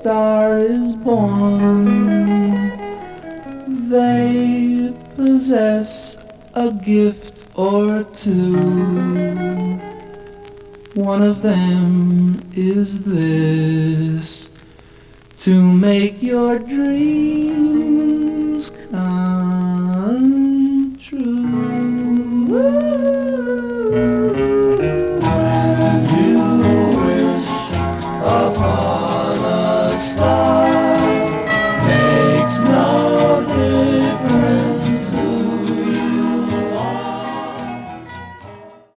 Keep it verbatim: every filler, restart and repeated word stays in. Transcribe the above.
star is born. They possess a gift or two. One of them is this: to make your dreams